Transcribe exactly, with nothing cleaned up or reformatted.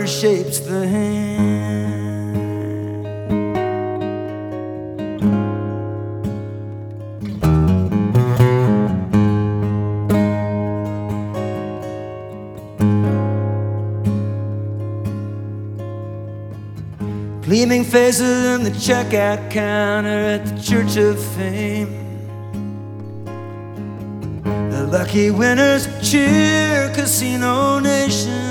color shapes the hand. Gleaming faces in the checkout counter at the Church of Fame. The lucky winners cheer, Casino Nation.